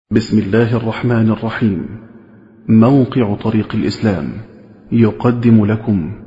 بسم الله الرحمن الرحيم. موقع طريق الإسلام يقدم لكم.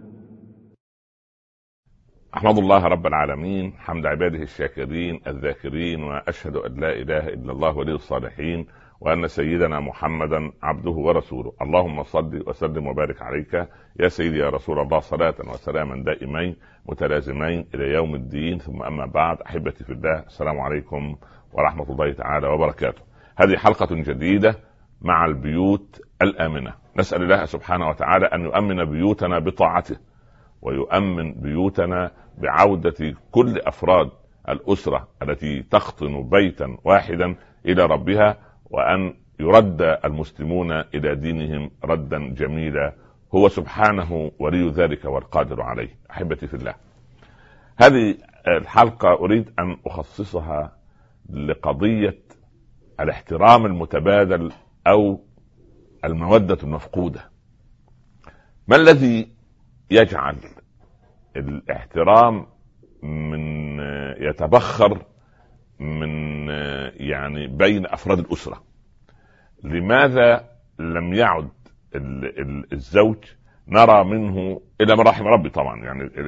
أحمد الله رب العالمين حمد عباده الشاكرين الذاكرين، وأشهد أن لا إله إلا الله ولي الصالحين، وأن سيدنا محمدا عبده ورسوله. اللهم صل وسلم وبارك عليك يا سيدي يا رسول الله، صلاة وسلاما دائمين متلازمين إلى يوم الدين. ثم أما بعد، أحبتي في الله، السلام عليكم ورحمة الله تعالى وبركاته. هذه حلقة جديدة مع البيوت الآمنة. نسأل الله سبحانه وتعالى أن يؤمن بيوتنا بطاعته، ويؤمن بيوتنا بعودة كل أفراد الأسرة التي تقطن بيتا واحدا إلى ربها، وأن يرد المسلمون إلى دينهم ردا جميلا، هو سبحانه ولي ذلك والقادر عليه. أحبتي في الله، هذه الحلقة أريد أن أخصصها لقضية الاحترام المتبادل أو المودة المفقودة. ما الذي يجعل الاحترام من يتبخر من بين أفراد الأسرة؟ لماذا لم يعد الزوج نرى منه إلى مراحم ربي؟ طبعا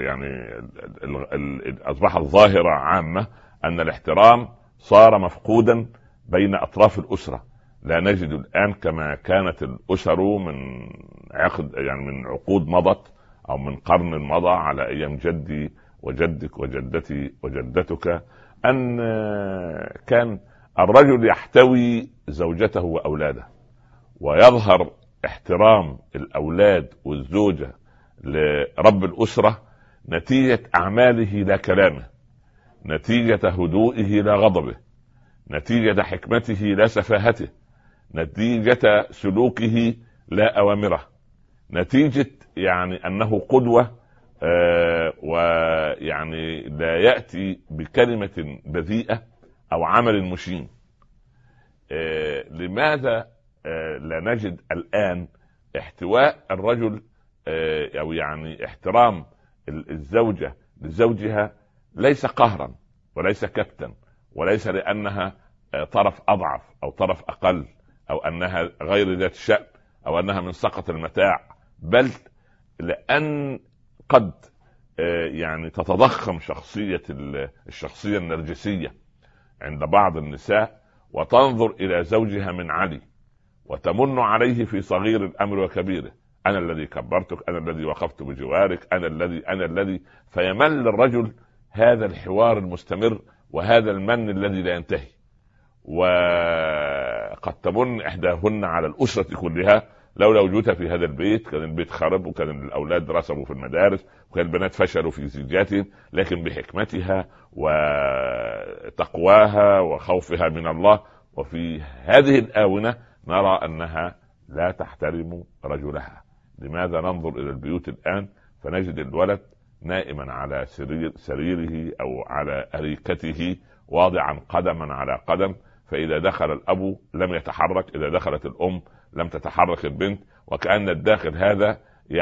أصبحت ظاهرة عامة أن الاحترام صار مفقودا بين أطراف الأسرة. لا نجد الآن كما كانت الأسر من عقود مضت أو من قرن مضى على أيام جدي وجدك وجدتي وجدتك، أن كان الرجل يحتوي زوجته وأولاده، ويظهر احترام الأولاد والزوجة لرب الأسرة نتيجة أعماله لا كلامه، نتيجة هدوئه لا غضبه، نتيجة حكمته لا سفاهته، نتيجة سلوكه لا أوامره، نتيجة أنه قدوة، لا يأتي بكلمة بذيئة أو عمل مشين. لماذا لا نجد الآن احتواء الرجل أو احترام الزوجة لزوجها ليس قهرا وليس كبتا، وليس لأنها طرف أضعف أو طرف أقل أو أنها غير ذات شأن أو أنها من سقط المتاع، بل لأن قد تتضخم الشخصية النرجسية عند بعض النساء، وتنظر إلى زوجها من علي وتمن عليه في صغير الأمر وكبيره. أنا الذي كبرتك، أنا الذي وقفت بجوارك، أنا الذي فيمل الرجل هذا الحوار المستمر وهذا المن الذي لا ينتهي. وقد تمن إحداهن على الأسرة كلها: لولا وجودها في هذا البيت كان البيت خرب، وكان الأولاد رسبوا في المدارس، وكان البنات فشلوا في زيجاتهم. لكن بحكمتها وتقواها وخوفها من الله، وفي هذه الآونة نرى أنها لا تحترم رجلها. لماذا ننظر إلى البيوت الآن فنجد الولد نائما على سريره أو على أريكته واضعا قدما على قدم، فإذا دخل الأب لم يتحرك، إذا دخلت الأم لم تتحرك البنت، وكأن الداخل هذا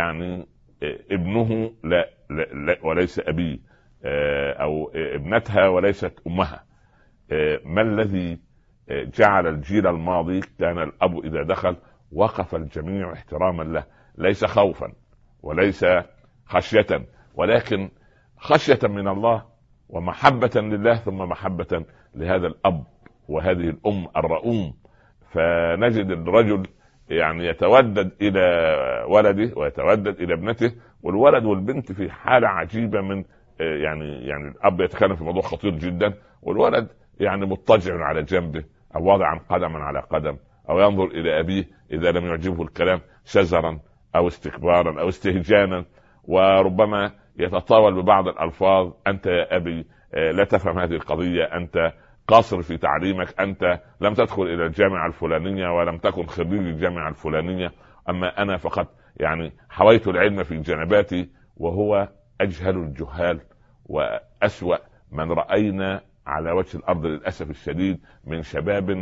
ابنه لا وليس أبيه، أو ابنتها وليست أمها. ما الذي جعل الجيل الماضي كان الأب إذا دخل وقف الجميع احتراما له، ليس خوفا وليس خشية، ولكن خشية من الله ومحبة لله، ثم محبة لهذا الأب وهذه الأم الرؤوم. فنجد الرجل يتودد إلى ولده ويتودد إلى ابنته، والولد والبنت في حالة عجيبة من الأب يتكلم في موضوع خطير جدا، والولد مضطجع على جنبه أو واضعا قدما على قدم، أو ينظر إلى أبيه إذا لم يعجبه الكلام شزرا أو استكبارا أو استهجانا، وربما يتطاول ببعض الألفاظ: أنت يا أبي لا تفهم هذه القضية، أنت قاصر في تعليمك، أنت لم تدخل إلى الجامعة الفلانية ولم تكن خريج الجامعة الفلانية، أما أنا فقط حويت العلم في جنباتي. وهو أجهل الجهال وأسوأ من رأينا على وجه الأرض للأسف الشديد من شباب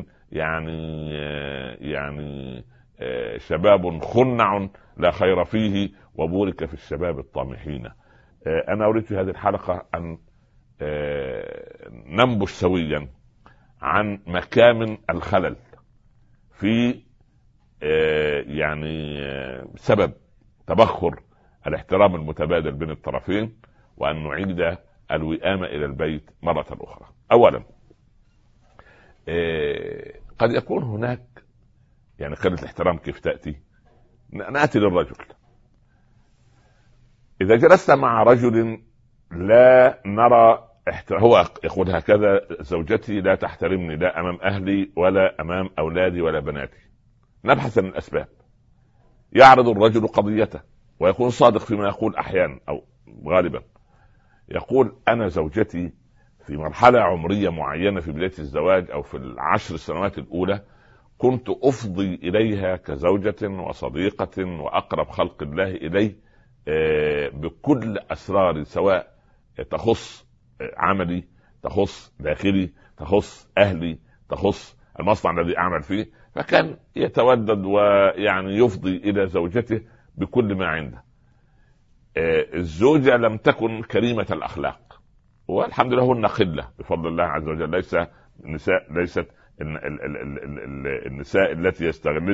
شباب خنع لا خير فيه، وبورك في الشباب الطامحين. أنا أريد في هذه الحلقة أن ننبش سويا عن مكامن الخلل في يعني سبب تبخر الاحترام المتبادل بين الطرفين، وأن نعيد الوئام إلى البيت مرة أخرى. أولا قد يكون هناك يعني قلة الاحترام. كيف تأتي؟ نأتي للرجل. إذا جلست مع رجل لا نرى هو يقول هكذا: زوجتي لا تحترمني لا أمام أهلي ولا أمام أولادي ولا بناتي. نبحث عن الأسباب. يعرض الرجل قضيته ويكون صادق فيما يقول أحيانا أو غالبا. يقول: أنا زوجتي في مرحلة عمرية معينة في بداية الزواج أو في 10 سنوات الأولى كنت أفضي إليها كزوجة وصديقة وأقرب خلق الله إلي بكل أسراري، سواء تخص عملي، تخص داخلي، تخص أهلي، تخص المصنع الذي أعمل فيه. فكان يتودد ويعني يفضي إلى زوجته بكل ما عنده. الزوجة لم تكن كريمة الأخلاق، والحمد لله هن قلة بفضل الله عز وجل. ليست النساء التي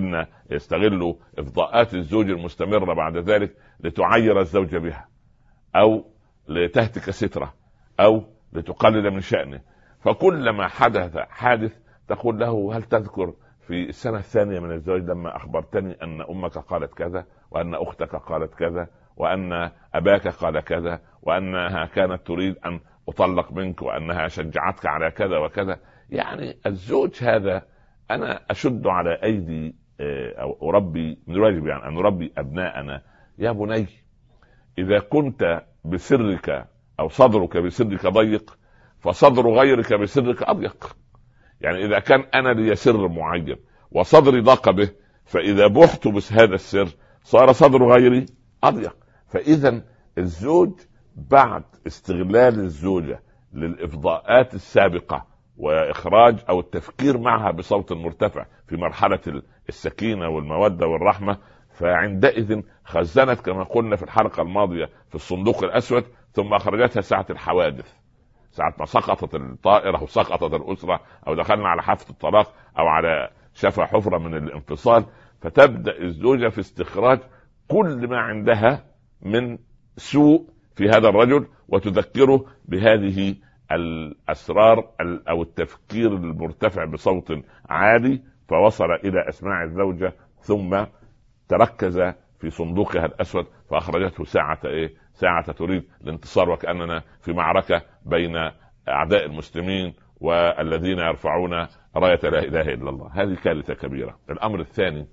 يستغلوا إفضاءات الزوج المستمرة بعد ذلك لتعير الزوج بها أو لتهتك ستره أو لتقلل من شأنه. فكلما حدث حادث تقول له: هل تذكر في السنة الثانية من الزواج لما أخبرتني أن أمك قالت كذا، وأن أختك قالت كذا، وأن أباك قال كذا، وأنها كانت تريد أن أطلق منك، وأنها شجعتك على كذا وكذا. يعني الزوج هذا أنا أشد على أيدي أو أربي، من الواجب يعني أن نربي أبناءنا: يا بني، إذا كنت بسرك أو صدرك بسرك ضيق فصدر غيرك بسرك أضيق. يعني إذا كان أنا لي سر معين وصدري ضاق به، فإذا بحت بهذا السر صار صدر غيري أضيق. فإذا الزوج بعد استغلال الزوجة للإفضاءات السابقة وإخراج أو التفكير معها بصوت مرتفع في مرحلة السكينة والمودة والرحمة، فعندئذ خزنت كما قلنا في الحلقة الماضية في الصندوق الأسود، ثم أخرجتها ساعة الحوادث، ساعة ما سقطت الطائرة أو سقطت الأسرة أو دخلنا على حافة الطلاق أو على شفا حفرة من الانفصال. فتبدأ الزوجة في استخراج كل ما عندها من سوء في هذا الرجل وتذكره بهذه الأسرار أو التفكير المرتفع بصوت عالي، فوصل إلى أسماع الزوجة ثم تركز في صندوقها الأسود فأخرجته ساعة تريد الانتصار، وكأننا في معركة بين أعداء المسلمين والذين يرفعون راية لا إله إلا الله. هذه كارثة كبيرة. الأمر الثاني: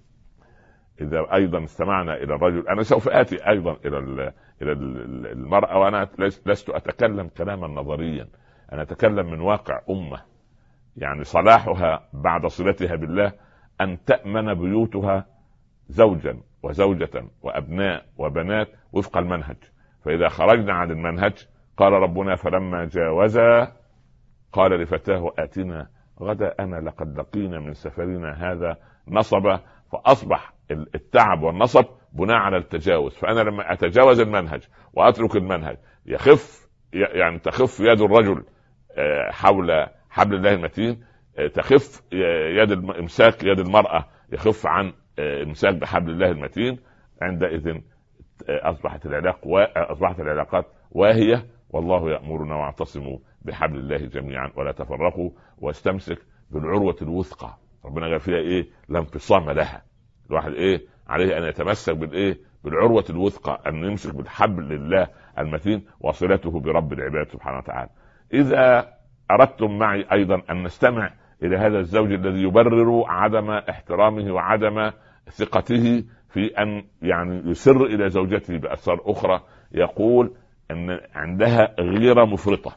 إذا أيضا استمعنا إلى الرجل، أنا سوف آتي أيضا إلى المرأة، وأنا لست أتكلم كلاما نظريا، أنا أتكلم من واقع أمة. يعني صلاحها بعد صلتها بالله أن تأمن بيوتها زوجا وزوجة وأبناء وبنات وفق المنهج. فإذا خرجنا عن المنهج قال ربنا: فلما جاوزا قال لفتاه آتنا غداءنا لقد لقينا من سفرنا هذا نصبا. فأصبح التعب والنصب بناء على التجاوز. فأنا لما أتجاوز المنهج وأترك المنهج يعني تخف يد الرجل حول حبل الله المتين، تخف يد الامساك، يد المرأة يخف عن امساك بحبل الله المتين. عندئذ أصبحت العلاقات واهية. والله يأمرنا: واعتصموا بحبل الله جميعا ولا تفرقوا واستمسك بالعروة الوثقى. ربنا قال فيها لا انفصام لها. الواحد عليه أن يتمسك بالعروة الوثقى، أن يمسك بالحبل الله المتين وصلته برب العباد سبحانه وتعالى. إذا أردتم معي أيضا أن نستمع إلى هذا الزوج الذي يبرر عدم احترامه وعدم ثقته في أن يعني يسر إلى زوجته بأسرار أخرى، يقول أن عندها غيرة مفرطة.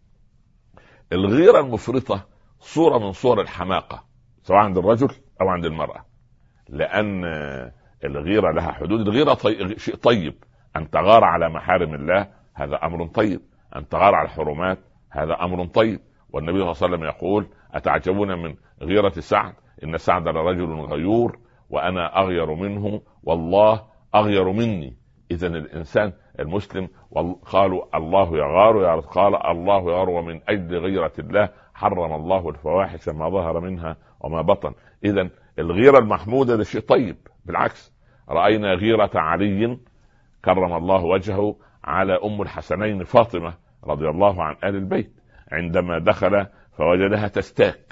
الغيرة المفرطة صورة من صور الحماقة، سواء عند الرجل أو عند المرأة، لأن الغيرة لها حدود. الغيرة شيء طيب، أن تغار على محارم الله هذا أمر طيب، أن تغار على الحرمات هذا أمر طيب. والنبي صلى الله عليه وسلم يقول: أتعجبون من غيرة سعد؟ إن سعد لرجل غيور وأنا أغير منه والله أغير مني. إذن الإنسان المسلم قالوا الله يغار، قال الله يغار، ومن أجل غيرة الله حرم الله الفواحش ما ظهر منها وما بطن. إذن الغيرة المحمودة ده شيء طيب، بالعكس رأينا غيرة علي كرم الله وجهه على أم الحسنين فاطمة رضي الله عن آل البيت، عندما دخل فوجدها تستاك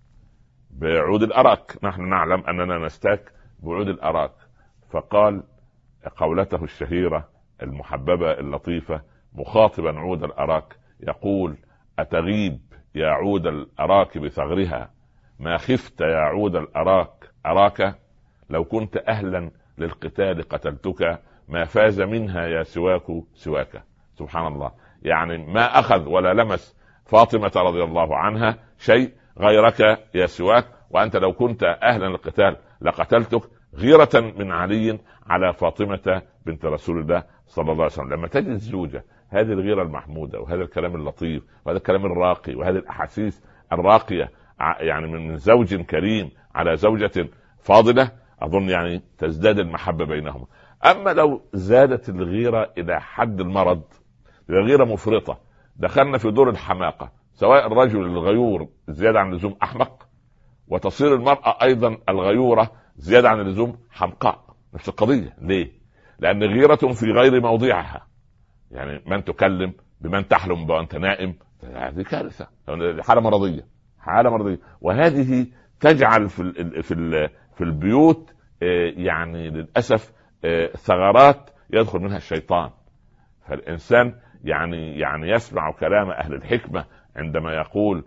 بعود الأراك. نحن نعلم أننا نستاك بعود الأراك، فقال قولته الشهيرة المحببة اللطيفة مخاطبا عود الأراك يقول: أتغيب يا عود الأراك بثغرها، ما خفت يا عود الأراك أراك، لو كنت أهلا للقتال قتلتك، ما فاز منها يا سواك سواك. سبحان الله، يعني ما أخذ ولا لمس فاطمة رضي الله عنها شيء غيرك يا سواك، وأنت لو كنت أهلا للقتال لقتلتك، غيرة من علي على فاطمة بنت رسول الله صلى الله عليه وسلم. لما تجد الزوجة هذه الغيرة المحمودة وهذا الكلام اللطيف وهذا الكلام الراقي وهذه الأحاسيس الراقية يعني من زوج كريم على زوجة فاضلة، أظن يعني تزداد المحبة بينهما. أما لو زادت الغيرة إلى حد المرض، الغيرة مفرطة، دخلنا في دور الحماقة، سواء الرجل الغيور زيادة عن اللزوم أحمق، وتصير المرأة أيضا الغيورة زيادة عن اللزوم حمقاء. نفس القضية. ليه؟ لأن غيرة في غير موضعها، يعني من تكلم بمن تحلم وأنت نائم، هذه كارثة، حالة مرضية، حالة مرضية. وهذه تجعل في البيوت يعني للأسف ثغرات يدخل منها الشيطان. فالإنسان يعني يسمع كلام أهل الحكمة عندما يقول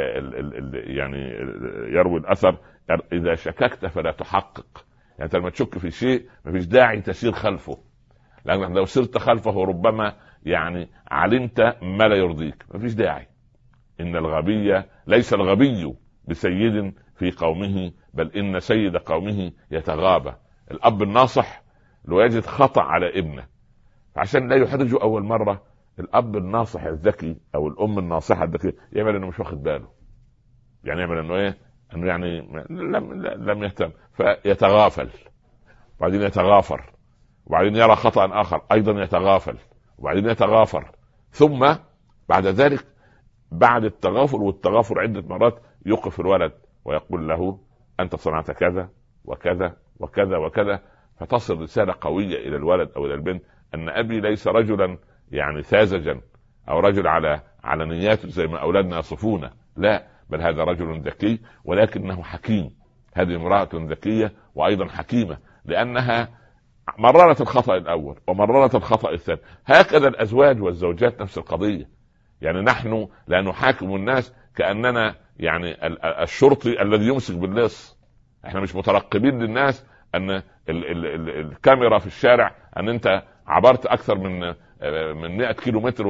يعني يروي الأثر: إذا شككت فلا تحقق. يعني لما تشك في شيء ما فيش داعي تسير خلفه، لأن لو سرت خلفه ربما يعني علمت ما لا يرضيك، ما فيش داعي. إن الغبي ليس الغبي بسيد في قومه، بل إن سيد قومه يتغابى. الأب الناصح لو يجد خطأ على ابنه، عشان لا يحرجه أول مرة، الأب الناصح الذكي أو الأم الناصحة الذكية يعمل إنه مش واخد باله، يعني يعمل إنه إيه، إنه يعني لم يهتم، فيتغافل، وبعدين يتغافر، وبعدين يرى خطأ آخر أيضا يتغافل، وبعدين يتغافر، ثم بعد ذلك بعد التغافل والتغافر عدة مرات يوقف الولد ويقول له: أنت صنعت كذا وكذا وكذا وكذا. فتصل رسالة قوية إلى الولد أو إلى البنت أن أبي ليس رجلا يعني ساذجا أو رجل على نياته زي ما أولادنا يصفونه، لا، بل هذا رجل ذكي ولكنه حكيم. هذه امرأة ذكية وأيضا حكيمة، لأنها مررت الخطأ الأول ومررت الخطأ الثاني. هكذا الأزواج والزوجات نفس القضية. يعني نحن لا نحاكم الناس كأننا يعني الشرطي الذي يمسك باللص. احنا مش مترقبين للناس ان الكاميرا في الشارع ان انت عبرت اكثر من 100 كيلو متر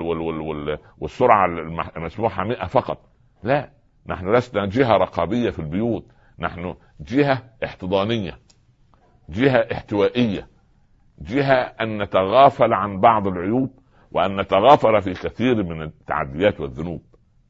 والسرعة المسموحة 100 فقط. لا، نحن لسنا جهة رقابية في البيوت، نحن جهة احتضانية، جهة احتوائية، جهة ان نتغافل عن بعض العيوب وأن نتغافر في كثير من التعديات والذنوب،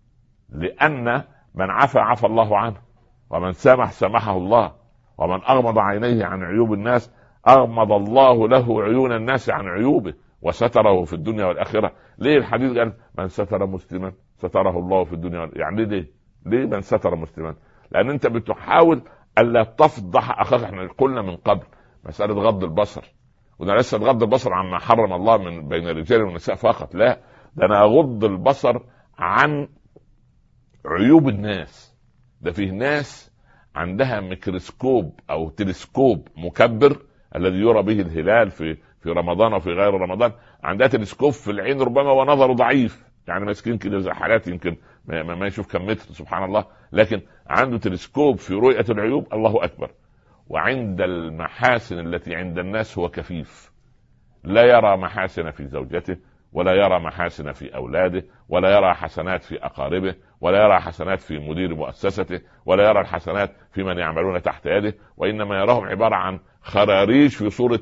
لأن من عفى عفى الله عنه، ومن سامح سامحه الله، ومن أغمض عينيه عن عيوب الناس أغمض الله له عيون الناس عن عيوبه وستره في الدنيا والآخرة. ليه الحديث قال: من ستر مسلما ستره الله في الدنيا؟ يعني ليه من ستر مسلما؟ لأن أنت بتحاول ألا تفضح أخاك. احنا قلنا من قبل مسألة غض البصر، وده ليس غض البصر عما حرم الله من بين الرجال والنساء فقط، لا، ده انا اغض البصر عن عيوب الناس. ده فيه ناس عندها ميكروسكوب او تلسكوب مكبر الذي يرى به الهلال في رمضان وفي غير رمضان، عندها تلسكوب في العين ربما ونظره ضعيف، يعني مسكين كده زي حالات يمكن ما يشوف كم متر، سبحان الله، لكن عنده تلسكوب في رؤية العيوب، الله أكبر. وعند المحاسن التي عند الناس هو كفيف، لا يرى محاسن في زوجته، ولا يرى محاسن في أولاده، ولا يرى حسنات في أقاربه، ولا يرى حسنات في مدير مؤسسته، ولا يرى الحسنات في من يعملون تحت يده، وإنما يراهم عبارة عن خراريش في صورة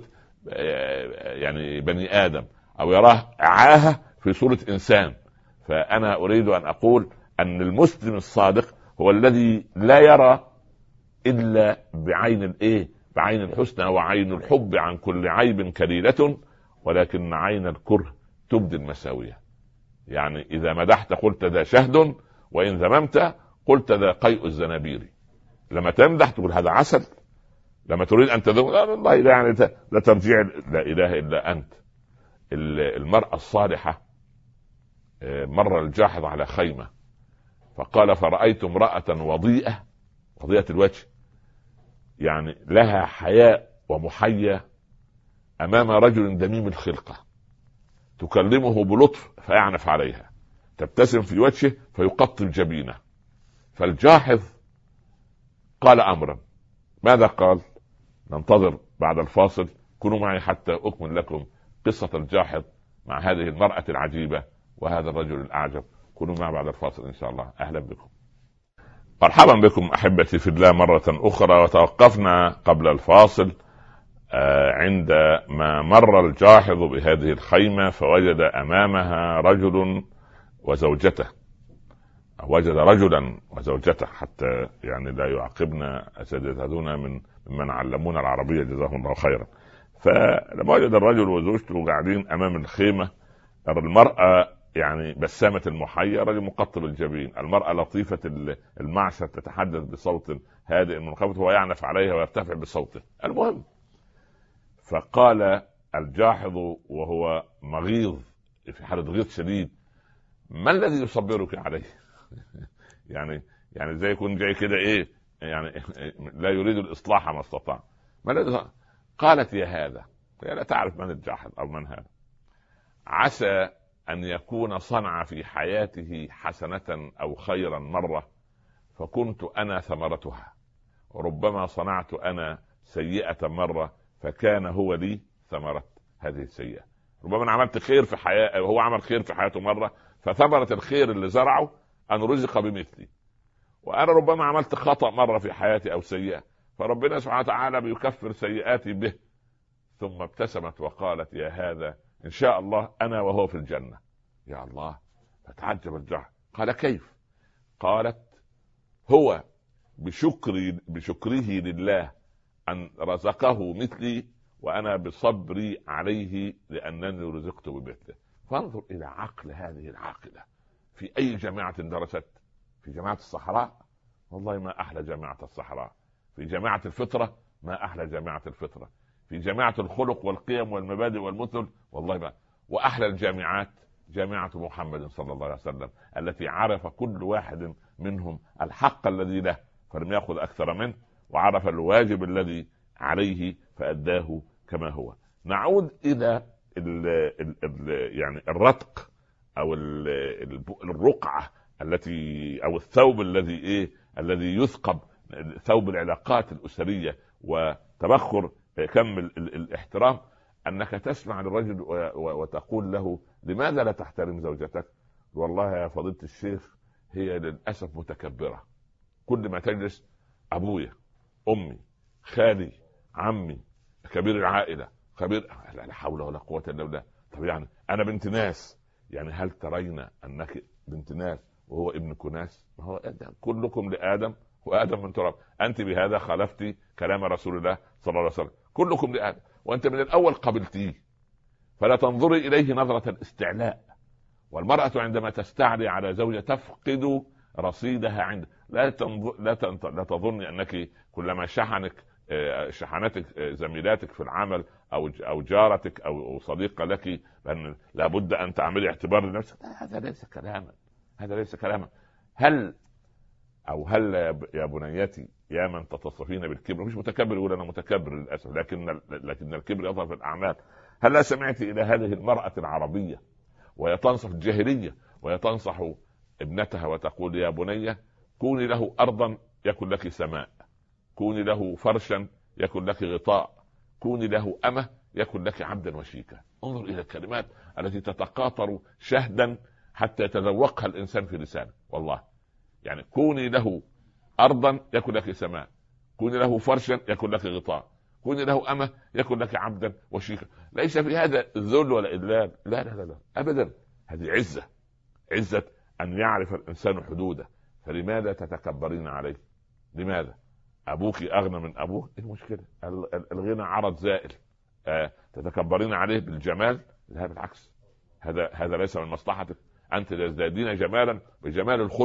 يعني بني آدم، أو يراه عاهة في صورة إنسان. فأنا أريد أن أقول أن المسلم الصادق هو الذي لا يرى إلا بعين بعين الحسنى وعين الحب عن كل عيب كليلة، ولكن عين الكره تبدي المساوية. يعني إذا مدحت قلت ذا شهد، وإن ذممت قلت ذا قيء الزنابير. لما تمدح تقول هذا عسل، لما تريد ان تذم لا والله يعني لا ترجع، لا اله الا انت. المرأة الصالحة مر الجاحظ على خيمة فقال فرأيت امرأة وضيئة الوجه، يعني لها حياء ومحيا امام رجل دميم الخلقة، تكلمه بلطف فيعنف عليها، تبتسم في وجهه فيقطب جبينه. فالجاحظ قال امرا، ماذا قال؟ ننتظر بعد الفاصل، كونوا معي حتى اكمل لكم قصة الجاحظ مع هذه المرأة العجيبة وهذا الرجل الاعجب. كونوا معي بعد الفاصل ان شاء الله. اهلا بكم، مرحبا بكم احبتي في الله مرة اخرى. وتوقفنا قبل الفاصل عندما مر الجاحظ بهذه الخيمة فوجد امامها رجل وزوجته، وجد رجلا وزوجته، حتى يعني لا يعاقبنا اساتذتنا ممن علمونا العربية جزاهم الله خيرا. فلما وجد الرجل وزوجته قاعدين امام الخيمة، المرأة يعني بسامة المحيا، رجل مقطب الجبين، المرأة لطيفة المعشر تتحدث بصوت هادئ منخفض، هو يعنف عليها ويرتفع بصوته. المهم، فقال الجاحظ وهو مغيظ في حالة غيظ شديد: ما الذي يصبرك عليه؟ يعني زي يكون جاي كده ايه، يعني لا يريد الاصلاح ما استطاع. ما الذي؟ قالت: يا هذا، هي لا تعرف من الجاحظ او من هذا، عسى ان يكون صنع في حياته حسنة او خيرا مرة فكنت انا ثمرتها، وربما صنعت انا سيئة مرة فكان هو لي ثمرة هذه السيئة. ربما أنا عملت خير في حياته، هو عمل خير في حياته مرة، فثمرة الخير اللي زرعه أن رزق بمثلي، وأنا ربما عملت خطأ مرة في حياتي أو سيئة، فربنا سبحانه وتعالى بيكفر سيئاتي به. ثم ابتسمت وقالت: يا هذا إن شاء الله أنا وهو في الجنة. يا الله! فتعجب الجاحظ، قال: كيف؟ قالت: هو بشكره لله أن رزقه مثلي، وأنا بصبري عليه لأنني رزقت بمثله. فانظر إلى عقل هذه العاقلة. في أي جامعة درست؟ في جامعة الصحراء؟ والله ما أحلى جامعة الصحراء. في جامعة الفطرة؟ ما أحلى جامعة الفطرة. في جامعة الخلق والقيم والمبادئ والمثل؟ والله ما. وأحلى الجامعات جامعة محمد صلى الله عليه وسلم، التي عرف كل واحد منهم الحق الذي له فلم يأخذ أكثر منه، وعرف الواجب الذي عليه فأداه كما هو. نعود إلى يعني الرتق أو الرقعة التي أو الثوب الذي يثقب، ثوب العلاقات الأسرية وتبخر كم الاحترام، أنك تسمع للرجل وتقول له: لماذا لا تحترم زوجتك؟ والله يا فضيلة الشيخ هي للأسف متكبرة، كل ما تجلس أبويا، أمي، خالي، عمي، كبير العائلة، خبير، لا حول ولا قوة إلا بالله. طب يعني أنا بنت ناس، يعني هل ترين أنك بنت ناس وهو ابن كناس؟ ما هو كلكم لآدم وآدم من تراب. أنت بهذا خالفتي كلام رسول الله صلى الله عليه وسلم، كلكم لآدم، وأنت من الأول قبلتيه، فلا تنظري إليه نظرة الاستعلاء. والمرأة عندما تستعلي على زوجها تفقد رصيدها عند. لا تظن أنك كلما شحنتك زميلاتك في العمل أو جارتك أو صديقة لك لأن لابد أن تعملي اعتبار لنفسك. هذا ليس كلاما. هل يا بنياتي يا من تتصفين بالكبر، مش متكبر يقول أنا متكبر للأسف، لكن الكبر يظهر في الأعمال. هل لا سمعت إلى هذه المرأة العربية وهي تنصح الجاهلية وهي تنصح ابنتها وتقول: يا بني كوني له أرضا يكن لك سماء، كوني له فرشا يكن لك غطاء، كوني له أمة يكن لك عبدا وشيكا. انظر إلى الكلمات التي تتقاطر شهدا حتى يتذوقها الإنسان في لسانه. والله يعني كوني له أرضا يكن لك سماء، كوني له فرشا يكن لك غطاء، كوني له أمة يكن لك عبدا وشيكا. ليس في هذا الذل ولا إذلال، لا لا لا أبدا. هذه عزة أن يعرف الإنسان حدوده. فلماذا تتكبرين عليه؟ لماذا؟ أبوك أغنى من أبوه، إيه المشكلة؟ الغنى عرض زائل. تتكبرين عليه بالجمال؟ لا بالعكس، هذا ليس من مصلحتك. أنت تزدادين جمالا بجمال الخلق،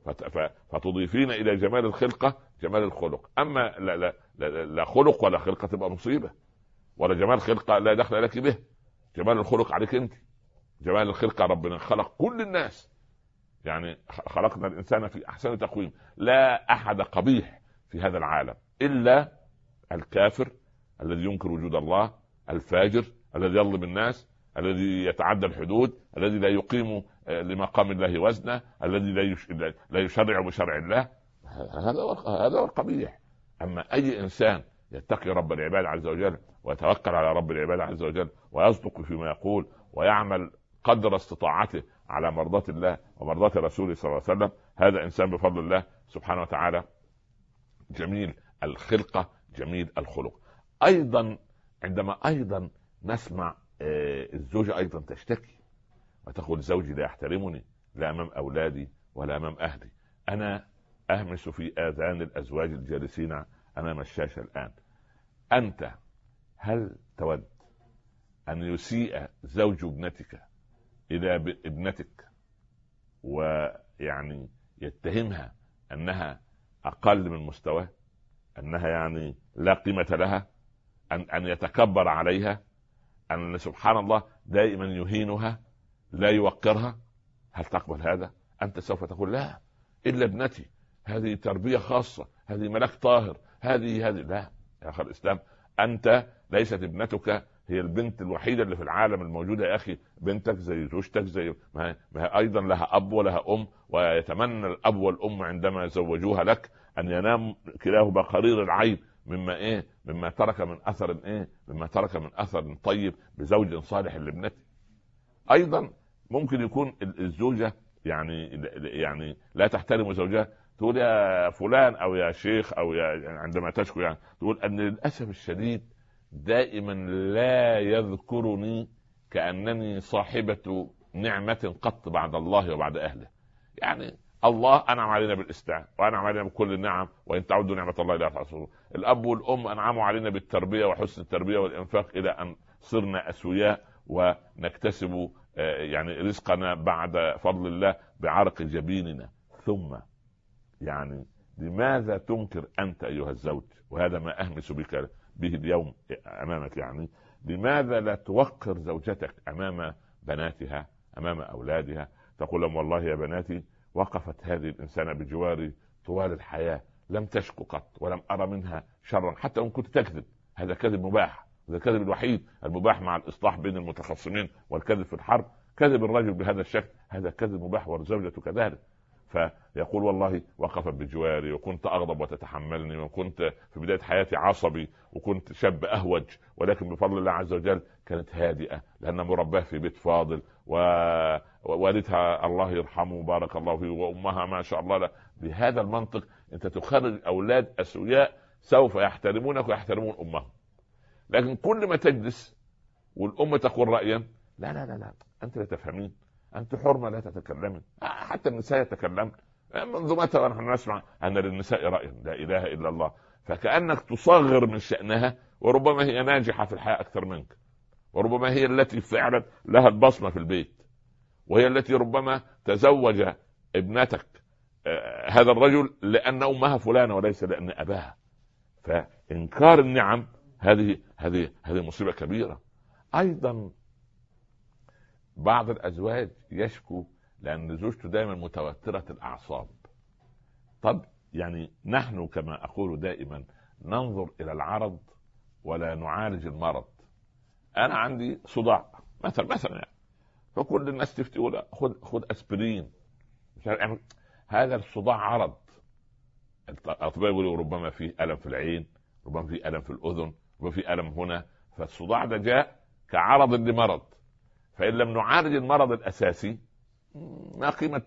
فتضيفين الى جمال الخلقه جمال الخلق. اما لا خلق ولا خلقه تبقى مصيبه، ولا جمال خلقه لا دخل لك به. جمال الخلق عليك انت. جمال الخلقه ربنا خلق كل الناس، يعني خلقنا الانسان في احسن تقويم. لا احد قبيح في هذا العالم الا الكافر الذي ينكر وجود الله، الفاجر الذي يظلم الناس، الذي يتعدى الحدود، الذي لا يقيم لمقام الله وزنه، الذي لا يشرع بشرع الله. هذا هو القبيح. اما اي انسان يتقي رب العباد عز وجل ويتوكل على رب العباد عز وجل ويصدق فيما يقول ويعمل قدر استطاعته على مرضاة الله ومرضاة رسوله صلى الله عليه وسلم، هذا انسان بفضل الله سبحانه وتعالى جميل الخلقة جميل الخلق. ايضا عندما ايضا نسمع الزوجة ايضا تشتكي وتقول زوجي لا يحترمني لا امام اولادي ولا امام اهلي. انا اهمس في اذان الازواج الجالسين امام الشاشة الان، انت هل تود ان يسيء زوج ابنتك الى ابنتك ويعني يتهمها انها اقل من مستواه، انها يعني لا قيمة لها، ان يتكبر عليها، ان سبحان الله دائما يهينها لا يوقرها؟ هل تقبل هذا؟ انت سوف تقول لا، الا ابنتي هذه تربية خاصة، هذه ملاك طاهر، هذه لا يا اخي الاسلام. انت ليست ابنتك هي البنت الوحيدة اللي في العالم الموجودة يا اخي. بنتك زي زوجتك، زي ما هي ايضا لها اب ولها ام، ويتمنى الاب والام عندما زوجوها لك ان ينام كلاهما قرير العين مما ترك من اثر مما ترك من اثر طيب بزوج صالح لابنته. ايضا ممكن يكون الزوجة يعني لا تحترم زوجها، تقول يا فلان او يا شيخ او عندما تشكو يعني تقول ان للاسف الشديد دائما لا يذكرني كأنني صاحبة نعمة قط بعد الله وبعد أهله. يعني الله أنعم علينا بالإسلام وأنعم علينا بكل النعم، وإن تعودوا نعمة الله لا تحصوها. الأب والأم أنعموا علينا بالتربية وحسن التربية والإنفاق إلى أن صرنا أسوياء ونكتسب يعني رزقنا بعد فضل الله بعرق جبيننا. ثم يعني لماذا تنكر أنت أيها الزوج، وهذا ما أهمس بك به اليوم أمامك، يعني لماذا لا توقر زوجتك أمام بناتها أمام أولادها؟ تقول لهم والله يا بناتي وقفت هذه الإنسانة بجواري طوال الحياة، لم تشكو قط ولم أرى منها شرا، حتى وإن كنت تكذب. هذا كذب مباح، هذا الكذب الوحيد المباح مع الإصلاح بين المتخاصمين والكذب في الحرب. كذب الرجل بهذا الشكل هذا كذب مباح، والزوجة كذلك. فيقول والله وقفت بجواري وكنت أغضب وتتحملني، وكنت في بداية حياتي عصبي وكنت شاب أهوج، ولكن بفضل الله عز وجل كانت هادئة لأنها مرباه في بيت فاضل، ووالدها الله يرحمه بارك الله فيه، وأمها ما شاء الله. بهذا المنطق أنت تخرج أولاد أسوياء سوف يحترمونك ويحترمون أمهم. لكن كل ما تجلس والأم تقول رأيا لا لا لا لا أنت لا تفهمين، أنت حرمة لا تتكلمين. حتى النساء يتكلمن، منذ متى ونحن نسمع أن للنساء رأي؟ لا إله إلا الله. فكأنك تصغر من شأنها، وربما هي ناجحة في الحياة أكثر منك، وربما هي التي فعلا لها البصمة في البيت، وهي التي ربما تزوج ابنتك هذا الرجل لأن أمها فلانة وليس لأن أباها. فإنكار النعم هذه مصيبة كبيرة. أيضا بعض الأزواج يشكو لأن زوجته دائما متوترة الأعصاب. طب يعني نحن كما أقول دائما ننظر إلى العرض ولا نعالج المرض. أنا عندي صداع مثلا يعني، فكل الناس تفتي خذ أسبرين. يعني هذا الصداع عرض. الأطباء يقولوا ربما فيه ألم في العين، ربما فيه ألم في الأذن، ربما فيه ألم هنا. فالصداع ده جاء كعرض لمرض، فإن لم نعالج المرض الأساسي ما قيمة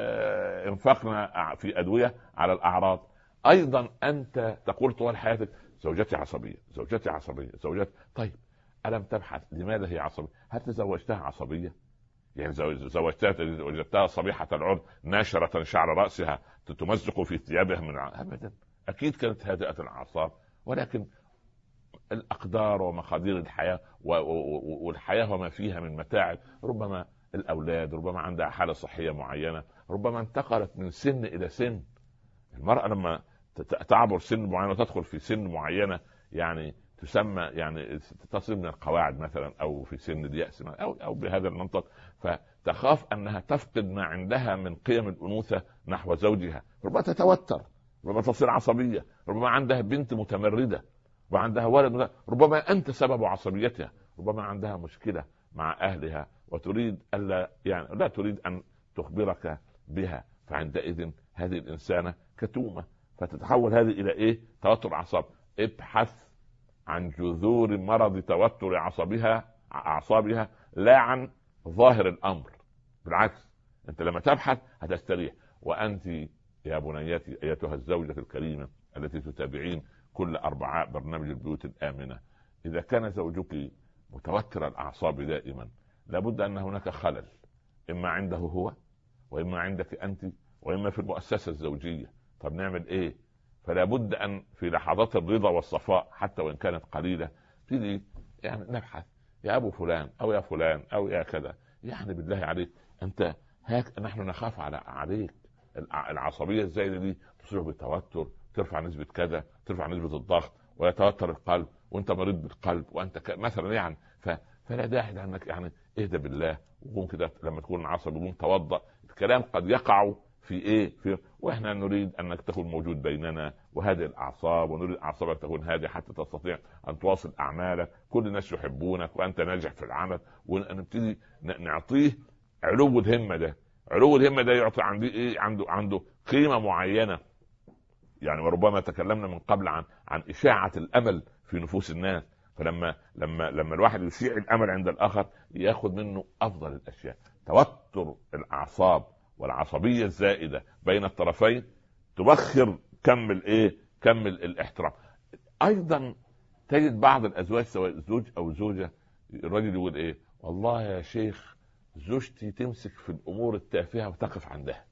انفاقنا في أدوية على الأعراض. أيضا أنت تقول طوال حياتك زوجتي عصبية، زوجتي عصبية، زوجتي. طيب ألم تبحث لماذا هي عصبية؟ هل تزوجتها عصبية؟ يعني زوجتها وجدتها صبيحة العرض ناشرة شعر رأسها تمزق في ثيابها من أبدا، أكيد كانت هادئة الأعصاب. ولكن الأقدار ومقادير الحياة والحياة وما فيها من متاعب، ربما الأولاد، ربما عندها حالة صحية معينة، ربما انتقلت من سن الى سن. المرأة لما تعبر سن معين وتدخل في سن معينة يعني تسمى يعني تصل من القواعد مثلا، او في سن اليأس او بهذا المنطق، فتخاف انها تفقد ما عندها من قيم الانوثة نحو زوجها، ربما تتوتر، ربما تصير عصبية، ربما عندها بنت متمردة وعندها ولد، ربما انت سبب عصبيتها، ربما عندها مشكلة مع اهلها وتريد الا يعني لا تريد ان تخبرك بها، فعندئذ هذه الانسانة كتومة، فتتحول هذه الى ايه؟ توتر اعصاب. ابحث عن جذور مرض توتر اعصابها لا عن ظاهر الامر. بالعكس، انت لما تبحث هتستريح. وانت يا بنيتي ايتها الزوجة الكريمة التي تتابعين كل اربعاء برنامج البيوت الامنة، اذا كان زوجك متوتر الاعصاب دائما لابد ان هناك خلل، اما عنده هو، واما عندك انت، واما في المؤسسة الزوجية. طب نعمل ايه؟ فلا بد ان في لحظات الرضا والصفاء حتى وان كانت قليلة تيجي يعني نبحث، يا ابو فلان او يا فلان او يا كذا، يعني بالله عليك انت هاك نحن نخاف عليك. العصبية الزايدة دي تصيب بالتوتر، ترفع نسبة كذا، ترفع نسبة الضغط، ويتوتر القلب وانت مريض بالقلب وانت مثلا يعني فلا داعي لانك يعني اهدى بالله وقوم كده لما تكون عصبي قوم توضأ. الكلام قد يقع في ايه واحنا نريد انك تكون موجود بيننا وهذه الاعصاب، ونريد اعصابك تكون هادئه حتى تستطيع ان تواصل اعمالك، كل الناس يحبونك وانت ناجح في العمل، ونبتدي نعطيه علو الهمه. ده علو الهمه ده يعطي عندي ايه؟ عنده قيمه معينه يعني. وربما تكلمنا من قبل عن اشاعه الامل في نفوس الناس، فلما لما الواحد يشيع الامل عند الاخر ياخذ منه افضل الاشياء. توتر الاعصاب والعصبية الزائدة بين الطرفين تبخر كم الاحترام. ايضا تجد بعض الازواج سواء زوج او زوجة، الرجل يقول ايه؟ والله يا شيخ زوجتي تمسك في الامور التافهة وتقف عندها.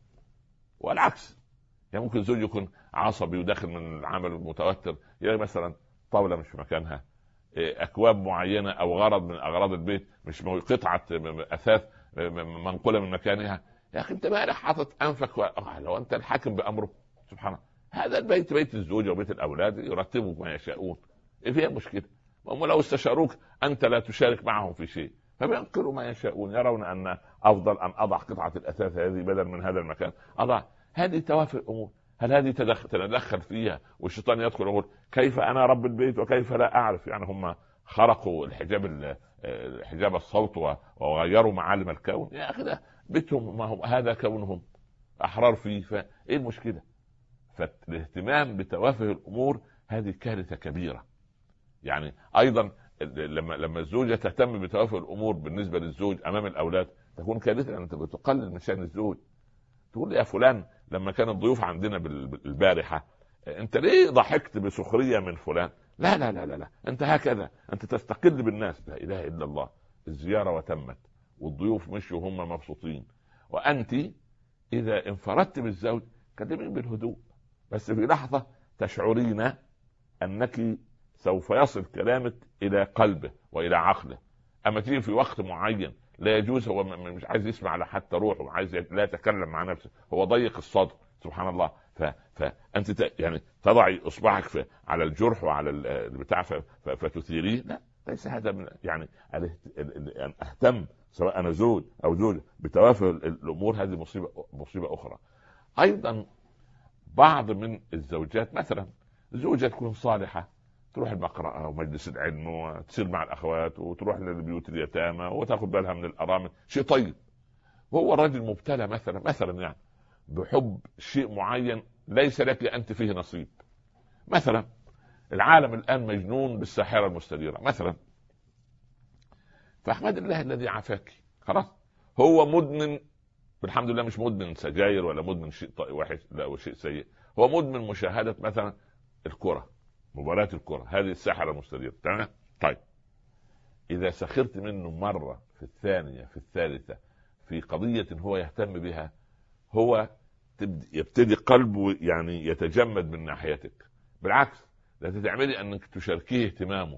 والعكس، يعني ممكن زوج يكون عصبي وداخل من العمل متوتر، يعني مثلا طاولة مش في مكانها، اكواب معينة او غرض من اغراض البيت مش قطعة اثاث منقولة من مكانها. يا اخي انت مالك حاطط انفك لو انت الحاكم بامره سبحانه. هذا البيت بيت الزوجة وبيت الاولاد يرتبوا ما يشاءون، ايه فيها مشكلة؟ هم لو استشاروك انت لا تشارك معهم في شيء فبينقلوا ما يشاءون، يرون ان افضل ان اضع قطعة الاثاث هذه بدل من هذا المكان اضع هذه. توافر الامور، هل هذه تتدخل فيها والشيطان يدخل يقول كيف انا رب البيت وكيف لا اعرف؟ يعني هم خرقوا حجاب الصوت وغيروا معالم الكون. يا اخي ده بيتهم، ما هم هذا كونهم احرار فيه، فايه المشكله؟ فالاهتمام بتوافه الامور هذه كارثه كبيره. يعني ايضا لما الزوجه تهتم بتوافه الامور بالنسبه للزوج امام الاولاد تكون كارثه، انت بتقلل من شان الزوج. تقول يا فلان لما كان الضيوف عندنا البارحه انت ليه ضحكت بسخريه من فلان؟ لا لا لا لا, لا. انت هكذا انت تستقل بالناس. لا اله الا الله. الزياره وتمت والضيوف مشوا وهم مبسوطين، وانت اذا انفردت بالزوج كلمين بالهدوء، بس في لحظه تشعرين انك سوف يصل كلامك الى قلبه والى عقله. اما تيجي في وقت معين لا يجوز، هو مش عايز يسمع لحتى روحه، عايز لا يتكلم مع نفسه، هو ضيق الصدر سبحان الله. فانت يعني تضعي اصبعك على الجرح وعلى البتاع فتثيريه. لا، ليس هذا من يعني ان اهتم سواء انا زوج او زوجه بتوافه الامور، هذه مصيبه اخرى. ايضا بعض من الزوجات مثلا زوجة تكون صالحة تروح المقرأة ومجلس العلم وتصير مع الأخوات وتروح للبيوت اليتامى وتأخذ بالها من الأرامل، شيء طيب. وهو الرجل مبتلى مثلا يعني بحب شيء معين ليس لك أنت فيه نصيب. مثلا العالم الآن مجنون بالساحرة المستديرة مثلا، فأحمد الله الذي عافاك خلاص. هو مدمن، بالحمد لله مش مدمن سجاير ولا مدمن شيء وحش لا وشيء سيء، هو مدمن مشاهدة مثلا الكرة، مباراة الكرة، هذه الساحرة المستديرة. تمام؟ طيب إذا سخرت منه مرة في الثانية في الثالثة في قضية هو يهتم بها، هو يبتدي قلبه يعني يتجمد من ناحيتك. بالعكس لا تعملي أنك تشاركيه اهتمامه.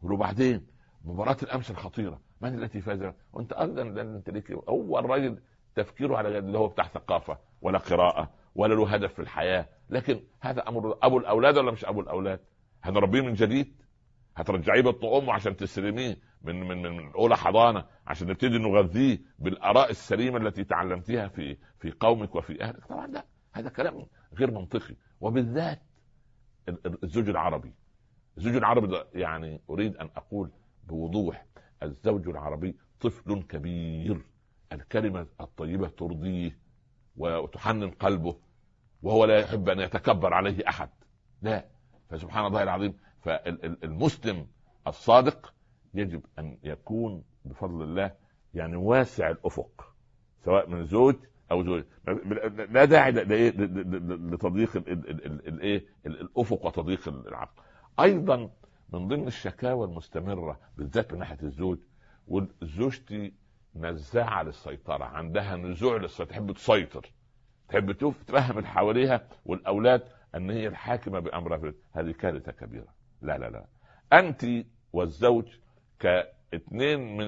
وبعدين مباراة الأمس الخطيرة من التي فاز؟ وأنت أيضا أنت ليك أول رجل تفكيره على اللي هو بتاع ثقافه ولا قراءه ولا له هدف في الحياه. لكن هذا امر ابو الاولاد ولا مش ابو الاولاد؟ هنربيه من جديد؟ هترجعيه بطن امه عشان تسلميه من اولى حضانه عشان نبتدي نغذيه بالاراء السليمه التي تعلمتيها في قومك وفي اهلك؟ طبعا لا، هذا كلام غير منطقي. وبالذات الزوج العربي. الزوج العربي ده يعني اريد ان اقول بوضوح: الزوج العربي طفل كبير، الكلمه الطيبه ترضيه وتحنن قلبه، وهو لا يحب ان يتكبر عليه احد، لا. فسبحان الله العظيم، فالمسلم الصادق يجب ان يكون بفضل الله يعني واسع الافق، سواء من زوج او زوج. لا داعي لتضييق الافق وتضييق العقل. ايضا من ضمن الشكاوى المستمره بالذات من ناحيه الزوج، وزوجتي نزاعه للسيطره، عندها نزوع للسيطره، تحب تسيطر، تحب تفهم اللي حواليها والاولاد ان هي الحاكمه بامرها. هذه كارثه كبيره. لا لا لا، انت والزوج كاثنين من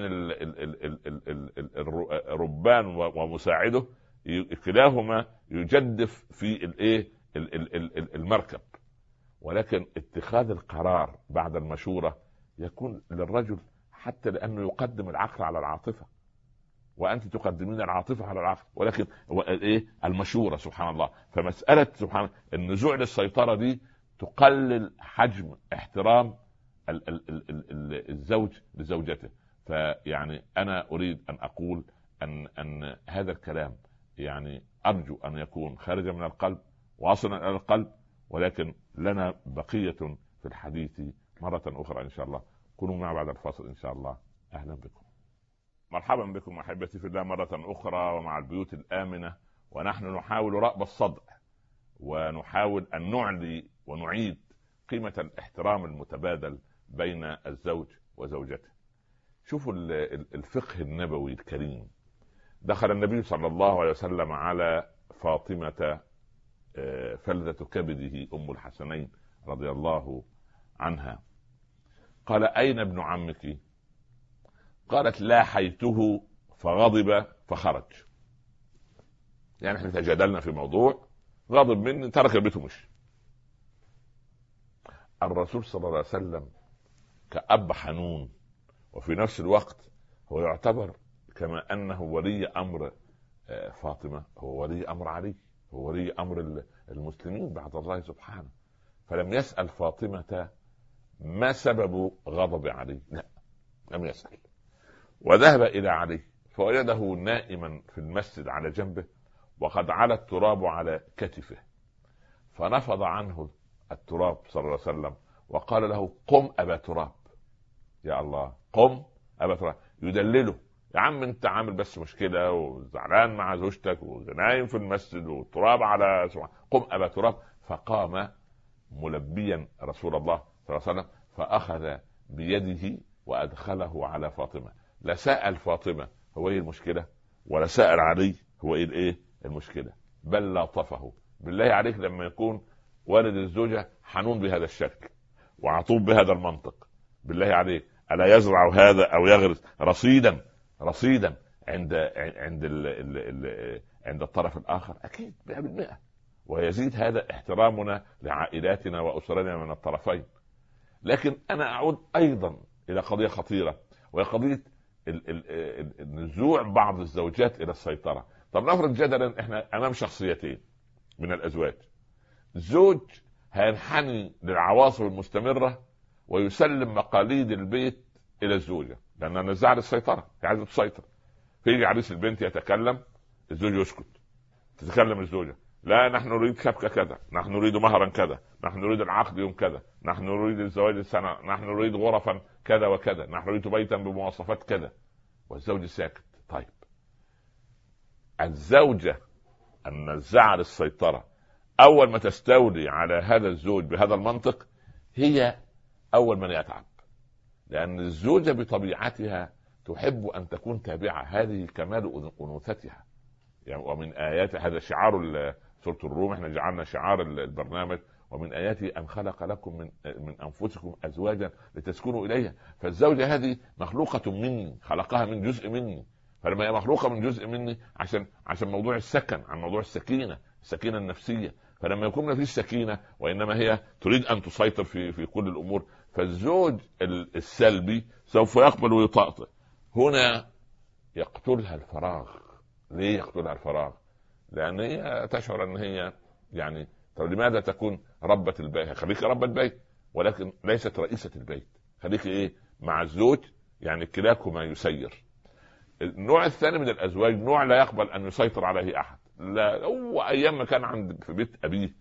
الربان ومساعده، كلاهما يجدف في المركب، ولكن اتخاذ القرار بعد المشورة يكون للرجل، حتى لأنه يقدم العقل على العاطفة، وأنت تقدمين العاطفة على العقل، ولكن المشورة سبحان الله. فمسألة سبحان الله النزوع للسيطرة دي تقلل حجم احترام الزوج لزوجته. فيعني أنا أريد أن أقول أن هذا الكلام يعني أرجو أن يكون خارجا من القلب واصلا إلى القلب، ولكن لنا بقية في الحديث مرة أخرى إن شاء الله. كونوا معنا بعد الفاصل إن شاء الله. أهلا بكم، مرحبا بكم أحبتي في الله مرة أخرى ومع البيوت الآمنة، ونحن نحاول رأب الصدع ونحاول أن نعلي ونعيد قيمة الاحترام المتبادل بين الزوج وزوجته. شوفوا الفقه النبوي الكريم. دخل النبي صلى الله عليه وسلم على فاطمة فلذة كبده أم الحسنين رضي الله عنها، قال: أين ابن عمك؟ قالت: لا حيته فغضب فخرج. يعني احنا تجادلنا في موضوع، غضب مني، ترك البيت ومشي. الرسول صلى الله عليه وسلم كأب حنون، وفي نفس الوقت هو يعتبر كما أنه ولي أمر فاطمة، هو ولي أمر علي، هو ولي أمر المسلمين بعد الله سبحانه. فلم يسأل فاطمة ما سبب غضب علي، لا، لم يسأل. وذهب إلى علي فوجده نائما في المسجد على جنبه، وقد علا التراب على كتفه، فنفض عنه التراب صلى الله عليه وسلم وقال له: قم أبا تراب. يا الله، قم أبا تراب، يدلله: يا عم انت عامل بس مشكلة وزعلان مع زوجتك ونايم في المسجد والتراب على قم أبا تراب. فقام ملبيا رسول الله صلى الله عليه وسلم، فأخذ بيده وأدخله على فاطمة. لا سأل فاطمة هو ايه المشكلة، ولا سأل علي هو ايه المشكلة، بل لاطفه. بالله عليك لما يكون والد الزوجة حنون بهذا الشكل وعطوب بهذا المنطق، بالله عليك ألا يزرع هذا أو يغرس رصيدا عند الطرف الآخر؟ أكيد 100%. ويزيد هذا احترامنا لعائلاتنا وأسرنا من الطرفين. لكن أنا أعود أيضا إلى قضية خطيرة، وهي قضية نزوع بعض الزوجات إلى السيطرة. طب نفرض جدلا إحنا أمام شخصيتين من الأزواج، زوج هينحني للعواصف المستمرة ويسلم مقاليد البيت إلى الزوجة لأنها نزاع للسيطرة، عايزة تسيطر. فيجي عريس البنت يتكلم، الزوج يسكت، تتكلم الزوجة: لا، نحن نريد شبكة كذا، نحن نريد مهرا كذا، نحن نريد العقد يوم كذا، نحن نريد الزواج السنة، نحن نريد غرفا كذا وكذا، نحن نريد بيتا بمواصفات كذا، والزوج ساكت. طيب الزوجة النزاعة للسيطرة أول ما تستولي على هذا الزوج بهذا المنطق هي أول من يتعب، لأن الزوجة بطبيعتها تحب أن تكون تابعة، هذه كمال أنوثتها. يعني ومن آيات هذا شعار سورة الروم، احنا جعلنا شعار البرنامج: ومن آياته أن خلق لكم من أنفسكم أزواجا لتسكنوا إليها. فالزوجة هذه مخلوقة مني، خلقها من جزء مني، فلما هي مخلوقه من جزء مني عشان موضوع السكن، عن موضوع السكينه النفسيه. فلما يكون ما فيش سكينه وانما هي تريد ان تسيطر في كل الامور، فالزوج السلبي سوف يقبل ويطأطئ. هنا يقتلها الفراغ. ليه يقتلها الفراغ؟ لان هي تشعر ان هي يعني، طب لماذا تكون ربة البيت؟ خليك ربة بيت، ولكن ليست رئيسة البيت. خليك ايه مع الزوج، يعني كلاكما يسير. النوع الثاني من الازواج نوع لا يقبل ان يسيطر عليه احد. لا، هو ايام ما كان عند في بيت ابيه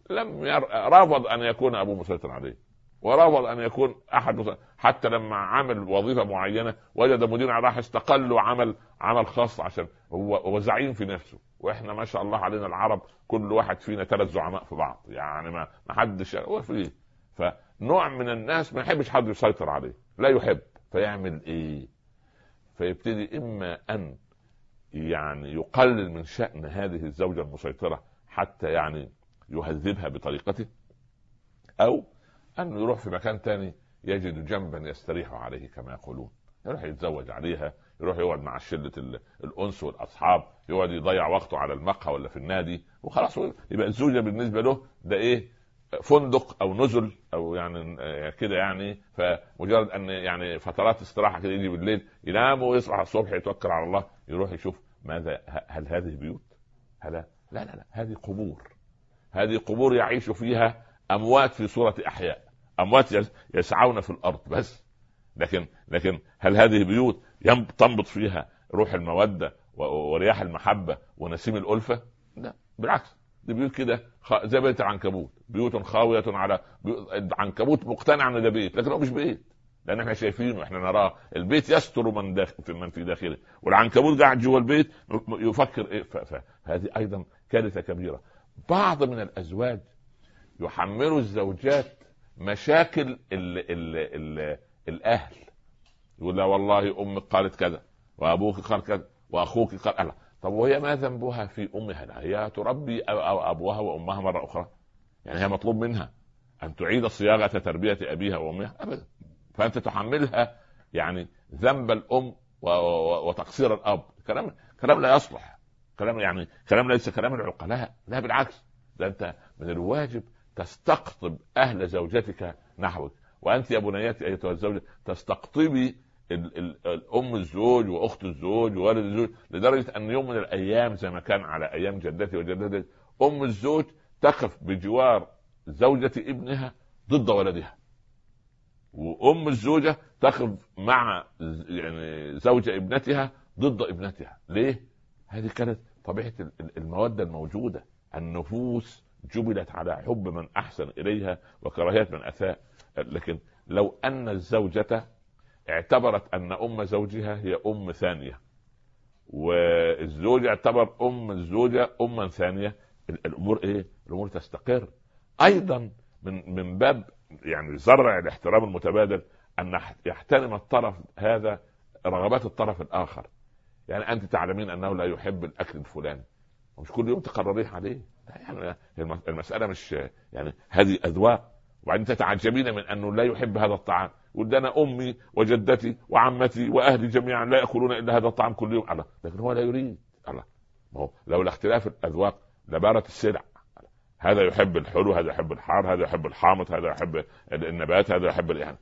رافض ان يكون ابوه مسيطر عليه، ورافض ان يكون احد. حتى لما عمل وظيفه معينه وجد مدير راح استقل وعمل خاص، عشان هو زعيم في نفسه. واحنا ما شاء الله علينا العرب كل واحد فينا 3 زعماء في بعض، يعني ما حدش هو فيه. فنوع من الناس ما يحبش حد يسيطر عليه، لا يحب. فيعمل ايه؟ فيبتدي اما ان يعني يقلل من شأن هذه الزوجة المسيطرة حتى يعني يهذبها بطريقته، او أن يروح في مكان تاني يجد جنبا يستريح عليه كما يقولون، يروح يتزوج عليها، يروح يقعد مع شلة الأنس والأصحاب، يقعد يضيع وقته على المقهى ولا في النادي وخلاص. يبقى الزوجة بالنسبة له ده إيه؟ فندق أو نزل أو يعني كده يعني. فمجرد أن يعني فترات استراحة كده، يجي بالليل ينام ويصبح الصبح يتوكل على الله، يروح يشوف ماذا، هل هذه بيوت؟ لا، هذه قبور. هذه قبور يعيش فيها أموات في صورة أحياء، أموات يسعون في الأرض بس. لكن هل هذه بيوت تنبض فيها روح المودة ورياح المحبة ونسيم الألفة؟ لا، بالعكس، دي بيوت كده زي بيت العنكبوت، بيوت خاوية على عنكبوت مقتنع ان ده بيت، لكن هو مش بيت، لان احنا شايفينه، احنا نراه. البيت يستر من في داخله، والعنكبوت قاعد جوا البيت يفكر ايه. فهذه ايضا كارثة كبيرة. بعض من الازواج يحملوا الزوجات مشاكل الاهل، يقول لا والله امك قالت كذا، وابوك قال كذا، واخوك قال ألا. طب وهي ما ذنبها في امها؟ لا، هي تربي أو ابوها وامها مره اخرى، يعني هي مطلوب منها ان تعيد صياغه تربيه ابيها وامها؟ ابدا. فانت تحملها يعني ذنب الام وتقصير الاب. كلام لا يصلح، كلام ليس كلام العقلاء، لا بالعكس. ده انت من الواجب تستقطب اهل زوجتك نحوك. وانت يا بنياتي ايتها الزوجه تستقطبي الام الزوج واخت الزوج ووالد الزوج، لدرجه ان يوم من الايام زي ما كان على ايام جدتي وجدتي، ام الزوج تقف بجوار زوجة ابنها ضد ولدها، وام الزوجة تقف مع يعني زوجة ابنتها ضد ابنتها. ليه؟ هذه كانت طبيعة المودة الموجودة. النفوس جبلت على حب من احسن اليها وكراهية من اساء. لكن لو ان الزوجة اعتبرت ان ام زوجها هي ام ثانية، والزوج اعتبر ام الزوجة اما ثانية، الامور ايه؟ الامور تستقر. ايضا من باب يعني زرع الاحترام المتبادل ان يحترم الطرف هذا رغبات الطرف الاخر. يعني انت تعلمين انه لا يحب الاكل الفلاني، ومش كل يوم تقرريه عليه. يعني المسألة مش يعني هذه اذواق. وبعدين تتعجبين من انه لا يحب هذا الطعام، يقول انا امي وجدتي وعمتي واهلي جميعا لا ياكلون الا هذا الطعام كل يوم. الله، لكن هو لا يريد. الله، ما هو لولا اختلاف الاذواق لبارت السلع. هذا يحب الحلو، هذا يحب الحار، هذا يحب الحامض، هذا يحب النبات، هذا يحب يعني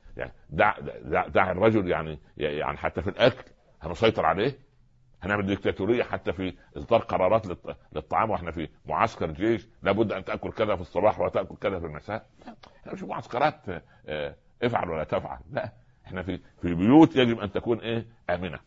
دع الرجل يعني حتى في الاكل هنسيطر عليه، هنعمل ديكتاتوريه حتى في اصدار قرارات للطعام، واحنا في معسكر جيش لابد ان تاكل كذا في الصباح وتاكل كذا في المساء. احنا مش معسكرات افعل ولا تفعل، لا، احنا في بيوت يجب ان تكون ايه؟ امنه.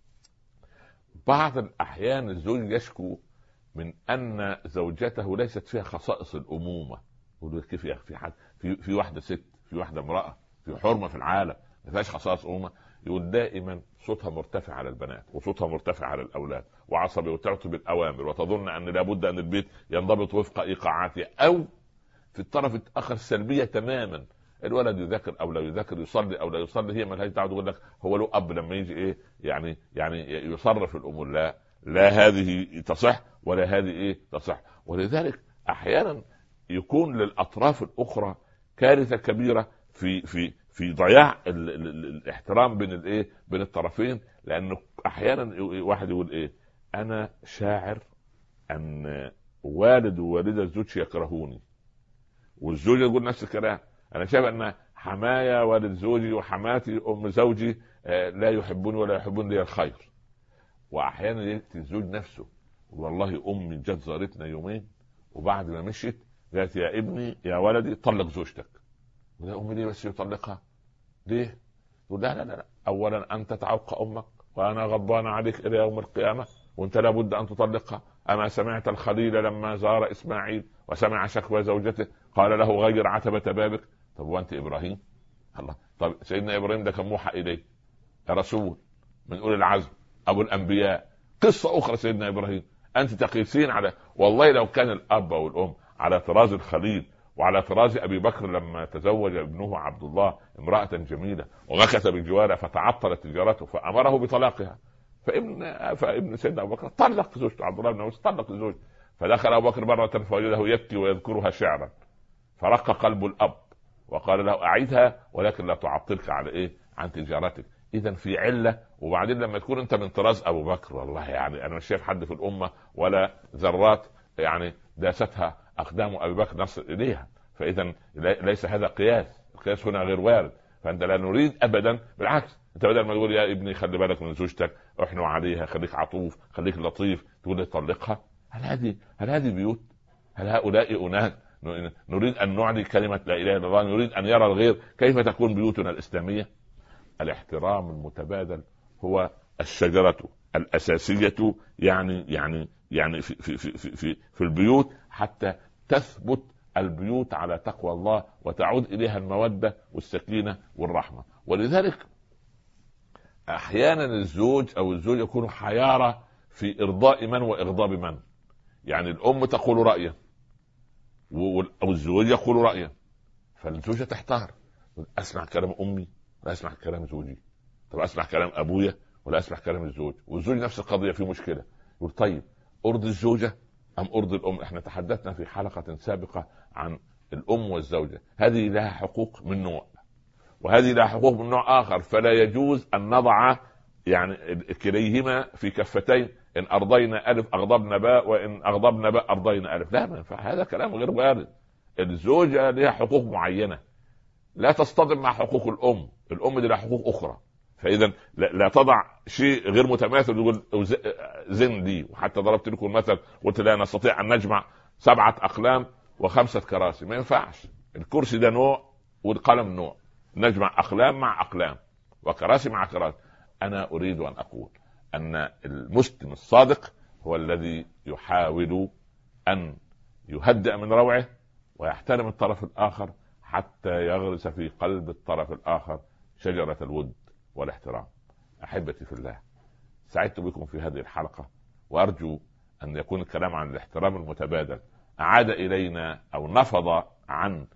بعض الاحيان الزوج يشكو من ان زوجته ليست فيها خصائص الامومه. يقول كيف يا اخي في واحده ست، في واحده امراه، في حرمه في العالم ما فيهاش خصائص امومه. يقول دائما صوتها مرتفع على البنات وصوتها مرتفع على الاولاد وعصبي وتعطي بالاوامر وتظن ان لابد ان البيت ينضبط وفق ايقاعاته. او في الطرف الاخر سلبيه تماما، الولد يذاكر او لا يذاكر، يصلي او لا يصلي، هي مالهاش دعوه. تقول لك هو له اب لما يجي ايه يعني يصرف الامور. لا هذه تصح ولا هذه ايه تصح. ولذلك احيانا يكون للاطراف الاخرى كارثه كبيره في ضياع الاحترام بين الطرفين، لانه احيانا واحد يقول ايه، انا شاعر ان والد ووالدة الزوج يكرهوني، والزوجة يقول نفس الكلام، انا شايف ان حمايا والد زوجي وحماتي ام زوجي لا يحبوني ولا يحبون لي الخير. واحيانا يأتي الزوج نفسه، والله امي جت زارتنا يومين وبعد ما مشيت قالت يا ابني يا ولدي طلق زوجتك. ولا امي ليه بس يطلقها ليه؟ يقول لا اولا انت تعوق امك وانا غضبان عليك الى يوم القيامه وانت لابد ان تطلقها. اما سمعت الخليل لما زار اسماعيل وسمع شكوى زوجته قال له غير عتبة بابك. طب وانت ابراهيم؟ الله، طب سيدنا ابراهيم ده كان موحى اليه رسول من اولي العزم ابو الانبياء، قصه اخرى سيدنا ابراهيم. انت تقيسين على، والله لو كان الاب والام على طراز الخليل وعلى طراز ابي بكر لما تزوج ابنه عبد الله امراه جميله وغكث بجواره فتعطلت تجارته فامره بطلاقها، فابن سيدنا ابو بكر طلق زوجته عبد الله بن مسعود، طلق زوجته. فدخل ابو بكر مره فوجده يبكي ويذكرها شعرا، فرق قلب الاب وقال له اعيدها ولكن لا تعطلك على ايه؟ عن تجارتك. اذا في عله. وبعدين لما تكون انت من طراز ابو بكر، والله يعني انا مش شايف حد في الامه ولا ذرات يعني داستها اقدام ابي بكر نصل اليها. فاذا ليس هذا قياس، القياس هنا غير وارد. فانت لا نريد ابدا، بالعكس انت بدل ما تقول يا ابني خلي بالك من زوجتك، احنوا عليها، خليك عطوف، خليك لطيف، تقول لي طلقها. هل هذه بيوت؟ هل هؤلاء اناس نريد ان نعلي كلمه لا اله الا الله؟ نريد ان يرى الغير كيف تكون بيوتنا الاسلاميه؟ الاحترام المتبادل هو الشجره الاساسيه يعني في البيوت، حتى تثبت البيوت على تقوى الله وتعود اليها الموده والسكينه والرحمه. ولذلك احيانا الزوج او الزوج يكون حيارى في ارضاء من واغضاب من. يعني الام تقول رايا والزوج يقول رايا، فالزوجه تحتار، اسمع كلام امي ولا اسمع كلام زوجي؟ طب اسمع كلام ابويا ولا اسمع كلام الزوج؟ والزوج نفس القضيه، في مشكله، يقول طيب ارضي الزوجه ام ارضي الام؟ احنا تحدثنا في حلقه سابقه عن الام والزوجه، هذه لها حقوق من نوع وهذه لها حقوق من نوع اخر، فلا يجوز ان نضع يعني كليهما في كفتين، ان ارضينا الف اغضبنا باء وان اغضبنا باء ارضينا الف. لا، ما ينفع، هذا كلام غير وارد. الزوجه لها حقوق معينه لا تصطدم مع حقوق الام دي لها حقوق اخرى. فاذا لا تضع شيء غير متماثل يقول زن دي. وحتى ضربت لكم مثل قلت لا نستطيع ان نجمع 7 أقلام و5 كراسي، ما ينفعش. الكرسي ده نوع والقلم نوع، نجمع أقلام مع أقلام وكراسي مع كراسي. أنا أريد أن أقول أن المسلم الصادق هو الذي يحاول أن يهدئ من روعه ويحترم الطرف الآخر حتى يغرس في قلب الطرف الآخر شجرة الود والاحترام. أحبتي في الله، سعدت بكم في هذه الحلقة، وأرجو أن يكون الكلام عن الاحترام المتبادل أعاد إلينا أو نفض عن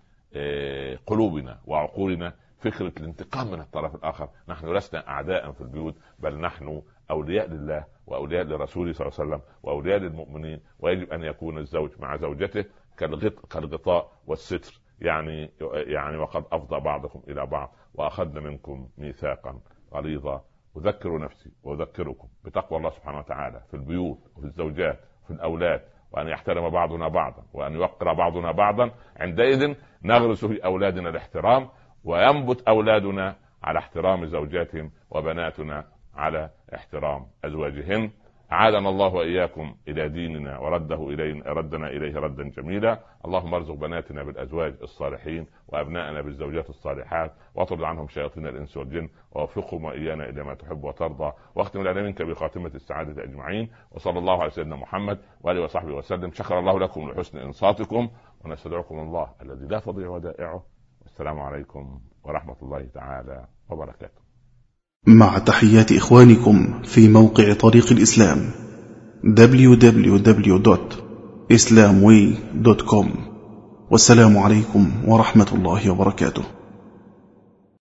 قلوبنا وعقولنا فكرة الانتقام من الطرف الآخر. نحن لسنا أعداء في البيوت، بل نحن أولياء لله وأولياء لرسوله صلى الله عليه وسلم وأولياء للمؤمنين. ويجب أن يكون الزوج مع زوجته كالغطاء والستر، يعني وقد أفضى بعضكم إلى بعض وأخذنا منكم ميثاقا غليظا. أذكر نفسي وأذكركم بتقوى الله سبحانه وتعالى في البيوت وفي الزوجات وفي الأولاد، وأن يحترم بعضنا بعضا وأن يوقر بعضنا بعضا. عندئذ نغرس في أولادنا الاحترام، وينبت أولادنا على احترام زوجاتهم وبناتنا على احترام أزواجهن. أعادنا الله وإياكم إلى ديننا ردنا إليه ردا جميلا. اللهم ارزق بناتنا بالأزواج الصالحين وأبنائنا بالزوجات الصالحات، واطرد عنهم شياطين الإنس والجن، ووفقهم وإيانا إلى ما تحب وترضى، واختم لنا منك بخاتمة السعادة أجمعين. وصلى الله على سيدنا محمد وآله وصحبه وسلم. شكر الله لكم لحسن إنصاتكم، ونستودعكم الله الذي لا تضيع ودائعه. والسلام عليكم ورحمة الله تعالى وبركاته. مع تحيات إخوانكم في موقع طريق الإسلام www.islamway.com. والسلام عليكم ورحمة الله وبركاته.